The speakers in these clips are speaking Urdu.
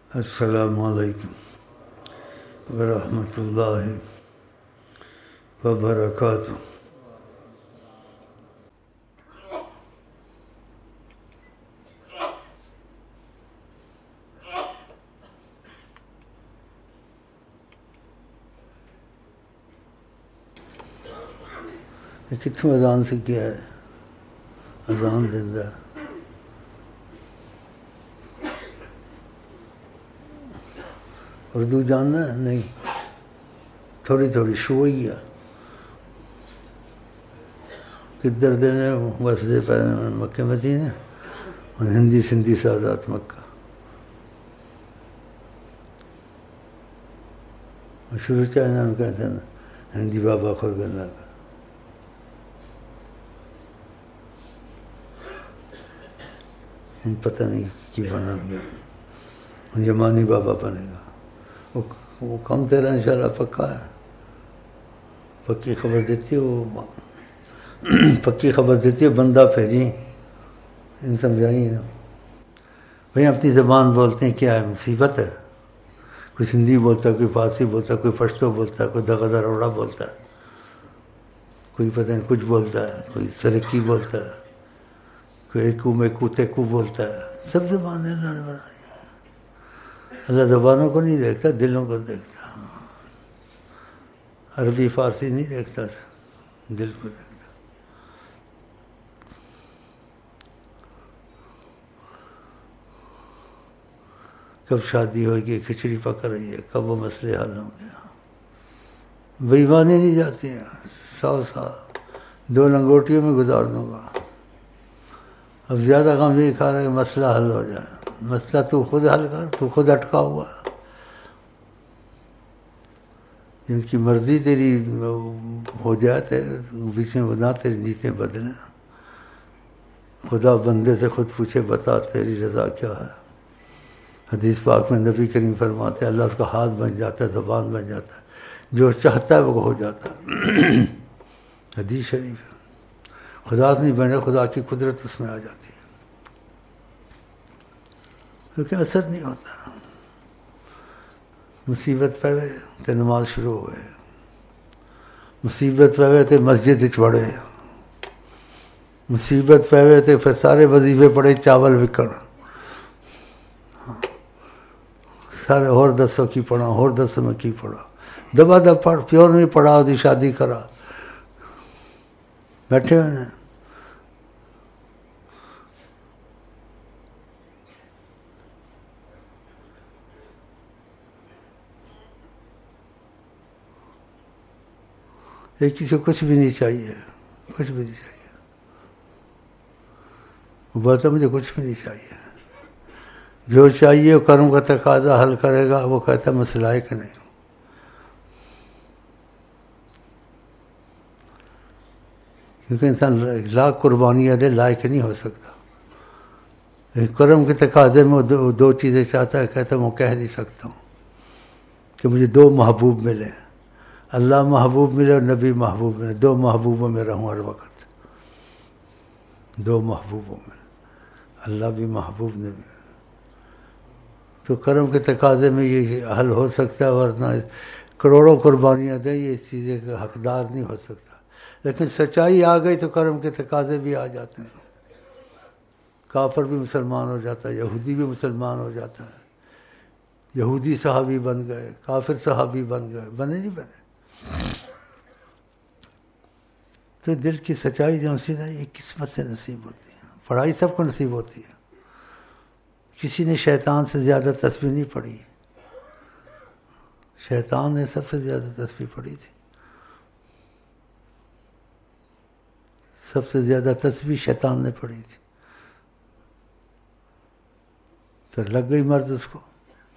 السلام علیکم ورحمۃ اللہ وبرکاتہ۔ کتوں اذان سے کیا ہے؟ اذان دیندہ اردو جاننا ہے؟ نہیں، تھوڑی تھوڑی شوئی ہے کدھر دینے وسدے پہ مکہ مدینہ اور ہندی سندھی سادات مکہ اور شروع چاہنا ہم کہتے ہیں ہندی بابا خورگندہ کا پتہ نہیں کی بنا گیا، یمانی بابا بنے گا، وہ کم تیرا انشاءاللہ پکا ہے، پکی خبر دیتی ہے، وہ پکی خبر دیتی ہے، بندہ پھیری ان سمجھائی نا بھائی اپنی زبان بولتے ہیں کیا ہے، مصیبت ہے، کوئی سندھی بولتا ہے، کوئی فارسی بولتا ہے، کوئی پشتو بولتا ہے، کوئی دغا دروڑا بولتا ہے، کوئی پتہ نہیں کچھ بولتا ہے، کوئی سرکی بولتا ہے، کوئی ایکو میکو تیکو بولتا ہے، سب زبانیں اللہ نے بنائی ہیں۔ اللہ زبانوں کو نہیں دیکھتا، دلوں کو دیکھتا، عربی فارسی نہیں دیکھتا، دل کو دیکھتا۔ کب شادی ہوگی، کھچڑی پک رہی ہے، کب وہ مسئلے حل ہوں گے، بے ایمانی نہیں جاتی ہیں، 100 سال 2 لنگوٹیوں میں گزار دوں گا۔ اب زیادہ غم یہ کھا رہے کہ مسئلہ حل ہو جائے، مسئلہ تو خود حل کر، تو خود اٹکا ہوا ہے، جن کی مرضی تیری ہو جائے تو بیچ میں نہ تیری نیتیں بدلیں، خدا بندے سے خود پوچھے بتا تیری رضا کیا ہے۔ حدیث پاک میں نبی کریم فرماتے ہیں اللہ اس کا ہاتھ بن جاتا ہے، زبان بن جاتا ہے، جو چاہتا ہے وہ ہو جاتا ہے۔ حدیث شریف ہے، خدا سے نہیں بنے، خدا کی قدرت اس میں آ جاتی ہے، کیونکہ اثر نہیں ہوتا۔ مصیبت پہوے تو نماز شروع ہوئے، مصیبت پہوے تو مسجد چڑھے، مصیبت پہوے تو پھر سارے وظیفے پڑے چاول وکڑ، سارے اور دسو کی پڑھا، اور دسو میں کی پڑھا، دبا دب پڑھ، پیور نہیں پڑھا دی شادی کرا، بیٹھے ہوئے ہیں۔ یہ کسی کو کچھ بھی نہیں چاہیے، کچھ بھی نہیں چاہیے، وہ بولتا مجھے کچھ بھی نہیں چاہیے، جو چاہیے وہ کرم کا تقاضا حل کرے گا، وہ کہتا ہے مسئلہ ہے کہ نہیں۔ کیونکہ انسان لاکھ قربانیاں دے لائق نہیں ہو سکتا، کرم کے تقاضے میں وہ 2 چیزیں چاہتا ہے، کہتا ہے میں کہہ نہیں سکتا ہوں کہ مجھے 2 محبوب ملے، اللہ محبوب ملے اور نبی محبوب ملے، 2 محبوبوں میں رہوں ہر وقت، 2 محبوبوں میں، اللہ بھی محبوب نبی۔ تو کرم کے تقاضے میں یہ حل ہو سکتا ہے، ورنہ کروڑوں قربانیاں دیں یہ چیزیں کا حقدار نہیں ہو سکتا۔ لیکن سچائی آ گئی تو کرم کے تقاضے بھی آ جاتے ہیں، کافر بھی مسلمان ہو جاتا ہے، یہودی بھی مسلمان ہو جاتا ہے، یہودی صحابی بن گئے، کافر صحابی بن گئے، بنے نہیں بنے۔ تو دل کی سچائی جو سی ہے یہ قسمت سے نصیب ہوتی ہے، پڑھائی سب کو نصیب ہوتی ہے، کسی نے شیطان سے زیادہ تسبیح نہیں پڑھی، شیطان نے سب سے زیادہ تسبیح پڑھی تھی، سب سے زیادہ تسبیح شیطان نے پڑھی تھی، تو لگ گئی مرض اس کو۔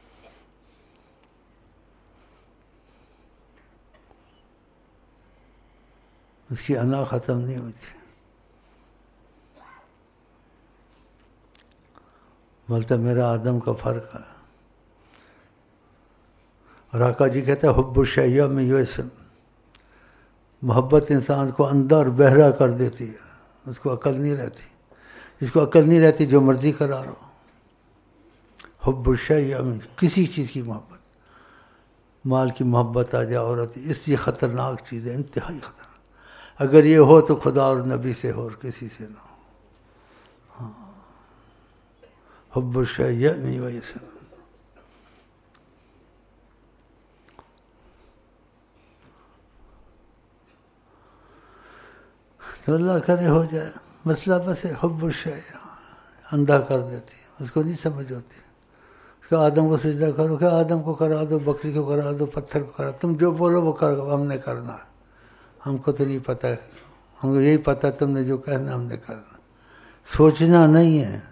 اس کی انا ختم نہیں ہوئی تھی، بولتا میرا آدم کا فرق ہے، اور آقا جی کہتا ہے حب الشیء میں یؤسم، محبت انسان کو اندر بہرا کر دیتی ہے، اس کو عقل نہیں رہتی، جس کو عقل نہیں رہتی جو مرضی کرا رہو، حب الشیء، کسی چیز کی محبت، مال کی محبت آ جائے عورت، اس یہ خطرناک چیز ہے، انتہائی خطرناک۔ اگر یہ ہو تو خدا اور نبی سے ہو اور کسی سے نہ ہو۔ ہاں، حب الشیء یعنی ویسے تو اللہ کرے ہو جائے مسئلہ، بس حب الشیء اندھا کر دیتی ہے، اس کو نہیں سمجھ ہوتی۔ اس کو آدم کو سجدہ کرو کہ آدم کو کرا دو، بکری کو کرا دو، پتھر کو کرا دو، تم جو بولو وہ کرو، ہم نے کرنا ہے، ہم کو تو نہیں پتہ ہے، ہم کو یہی پتہ ہے تم نے جو کہنا ہم نے کرنا، سوچنا نہیں ہے۔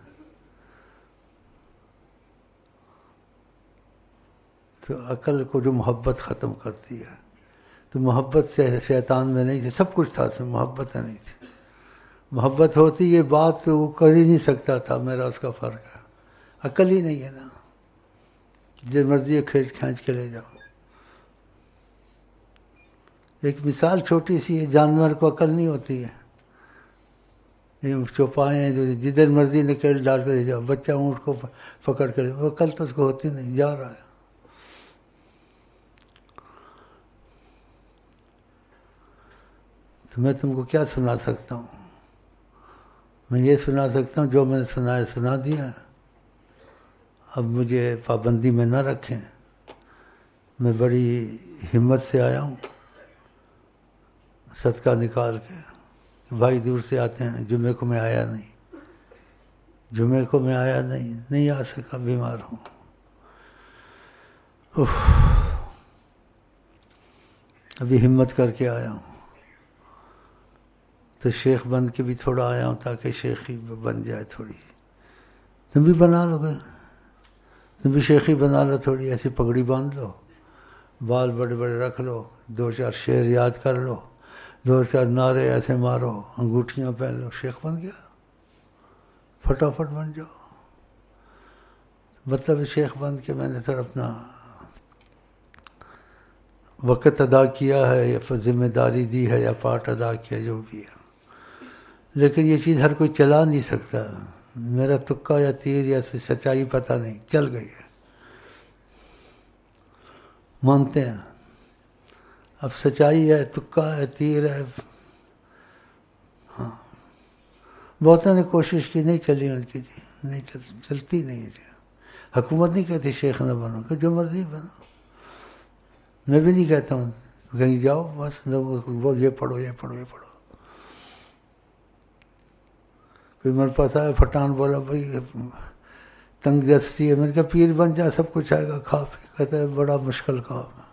تو عقل کو جو محبت ختم کرتی ہے، تو محبت سے شیطان میں نہیں تھی، سب کچھ تھا اس میں، محبت نہیں تھی۔ محبت ہوتی یہ بات تو وہ کر ہی نہیں سکتا تھا، میرا اس کا فرق ہے، عقل ہی نہیں ہے نا، جس مرضی کھینچ کے لے جاؤ۔ ایک مثال چھوٹی سی ہے، جانور کو عقل نہیں ہوتی ہے، یہ چوپائے ہیں جو جدھر مرضی نکل ڈال کر لے جاؤ، بچہ اونٹ کو پکڑ کر، وہ عقل تو اس کو ہوتی نہیں، جا رہا ہے۔ تو میں تم کو کیا سنا سکتا ہوں؟ میں یہ سنا سکتا ہوں جو میں نے سنا ہے سنا دیا، اب مجھے پابندی میں نہ رکھیں۔ میں بڑی ہمت سے آیا ہوں، صدقہ نکال کے، بھائی دور سے آتے ہیں، جمعے کو میں آیا نہیں، جمعے کو میں آیا نہیں آ سکا، بیمار ہوں۔ ابھی ہمت کر کے آیا ہوں، تو شیخ بن کے بھی تھوڑا آیا ہوں تاکہ شیخی بن جائے تھوڑی۔ تم بھی بنا لو گے، تم بھی شیخی بنا لو، تھوڑی ایسی پگڑی باندھ لو، بال بڑے بڑے رکھ لو، 2-4 شعر یاد کر لو، 2-4 نعرے ایسے مارو، انگوٹھیاں پہن لو، شیخ بن گیا، فٹافٹ بن جاؤ۔ مطلب شیخ بن کے میں نے سر اپنا وقت ادا کیا ہے، یا ذمہ داری دی ہے، یا پارٹ ادا کیا، جو بھی ہے، لیکن یہ چیز ہر کوئی چلا نہیں سکتا۔ میرا تکا یا تیر یا سچائی پتہ نہیں، چل گئی ہے، مانتے ہیں۔ اب سچائی ہے، تکا ہے، تیر ہے، ہاں بہتوں نے کوشش کی، نہیں چلی ان کی، جی نہیں چلتی نہیں ہے جی۔ حکومت نہیں کہتی شیخ نہ بنو، کہ جو مرضی بنو، میں بھی نہیں کہتا ہوں کہیں جاؤ بس وہ یہ پڑھو یہ پڑھو یہ پڑھو۔ کوئی میرے پاس آیا پٹھان، بولا بھائی تنگ دستی ہے، میں نے کہا پیر بن جا، سب کچھ آئے گا، کھا پی۔ کہتا ہے بڑا مشکل کام ہے،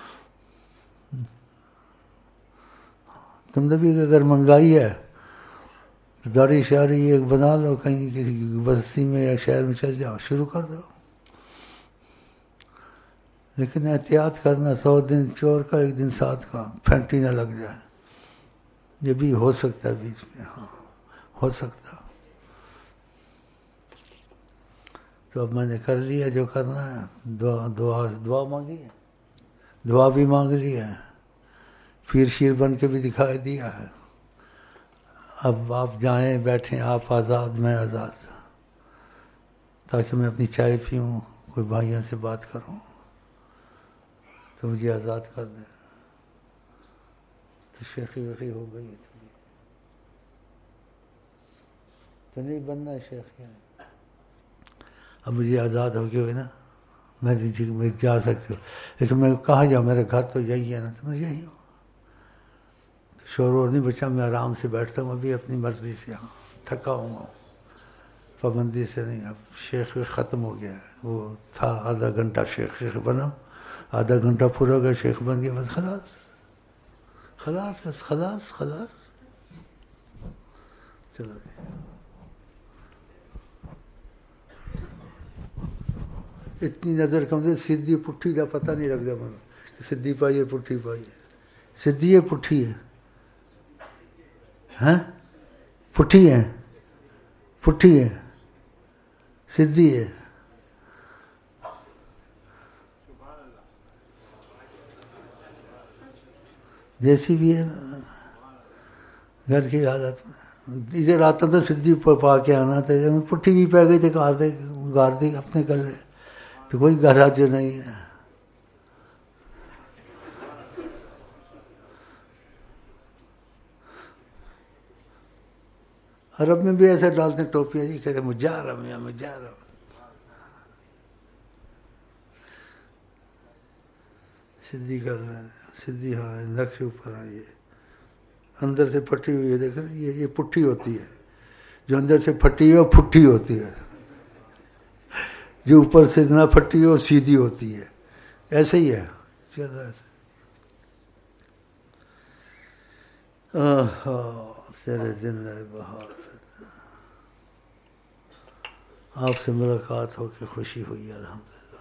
تم نے بھی اگر منگائی ہے تو داڑھی شاڑھی ایک بنا لو، کہیں کسی بستی میں یا شہر میں چل جاؤ، شروع کر دو، لیکن احتیاط کرنا، 100 دن چور کا 1 دن ساتھ کا، پھینٹی نہ لگ جائے، یہ بھی ہو سکتا ہے بیچ میں، ہاں ہو سکتا۔ تو اب میں نے کر لیا جو کرنا ہے، دعا مانگی ہے، دعا بھی مانگ لی ہے، پیر شیر بن کے بھی دکھائی دیا ہے۔ اب آپ جائیں بیٹھیں، آپ آزاد میں آزاد، تاکہ میں اپنی چائے پیوں، کوئی بھائیوں سے بات کروں، تو مجھے آزاد کر دیں۔ تو شیخی ویخی ہو گئی تھوڑی، تو نہیں بننا ہے شیخ، اب مجھے آزاد ہو گئی نا، میں جا سکتی ہوں، لیکن میں کہاں جاؤں، میرے گھر تو یہی ہے نا، تو میں یہی ہوں، شور وور نہیں بچا، میں آرام سے بیٹھتا ہوں، ابھی اپنی مرضی سے، ہاں تھکا ہوں، پابندی سے نہیں۔ اب شیخ ختم ہو گیا ہے، وہ تھا آدھا گھنٹہ شیخ بنا، آدھا گھنٹہ پورا ہو گیا، شیخ بن گیا، بس خلاص خلاص، بس خلاص خلاص، چلو اتنی نظر کم سے سیدھی پٹھی کا پتہ نہیں لگتا مجھے، سیدھی پائی ہے پٹھی پائی ہے، سیدھی ہے پٹھی ہے، ہاں پٹھی ہے، پٹھی ہے، سیدھی ہے، جیسی بھی ہے گھر کی حالت۔ ادھر آتا تو سیدھی پا کے آنا تھا، پٹھی بھی پہ گئی تو کہا تھا گار دی اپنے گلے، تو کوئی گھر جو نہیں ہے. عرب میں بھی ایسے ڈالتے ٹوپیاں جی، کہتے مجارم یا مجارم. سدھی کر رہے ہیں، سدھی ہاں نقش اوپر ہیں. یہ اندر سے پھٹی ہوئی ہے، دیکھیں یہ پٹھی ہوتی ہے. جو اندر سے پھٹی ہے وہ پھٹی ہوتی ہے، جو اوپر سے نہ پھٹی ہے وہ سیدھی ہوتی ہے. ایسے ہی ہے چل رہا ہے. تیرے زندہ بہار. آپ سے ملاقات ہو کے خوشی ہوئی الحمدللہ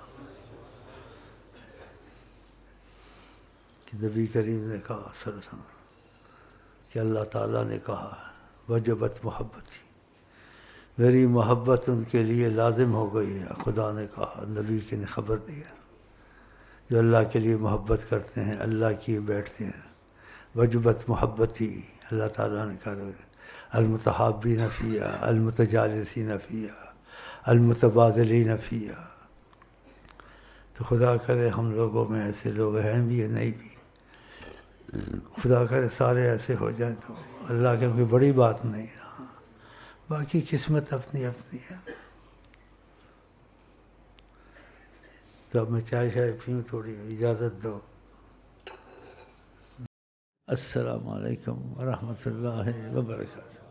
کہ نبی کریم نے کہا سرسم کہ اللہ تعالیٰ نے کہا وجبت محبتی، میری محبت ان کے لیے لازم ہو گئی ہے. خدا نے کہا، نبی کی نے خبر دیا. جو اللہ کے لیے محبت کرتے ہیں اللہ کی بیٹھتے ہیں. وجبت محبتی، اللہ تعالیٰ نے کہا المتحابین فیہا المتجالسین فیہا المتبادلین فیہا. تو خدا کرے ہم لوگوں میں ایسے لوگ ہیں بھی یا نہیں بھی، خدا کرے سارے ایسے ہو جائیں تو اللہ کے کوئی بڑی بات نہیں ہے. ہاں باقی قسمت اپنی اپنی ہے. تو اب میں چائے شائے پیوں، تھوڑی اجازت دو. السلام علیکم ورحمۃ اللہ وبرکاتہ.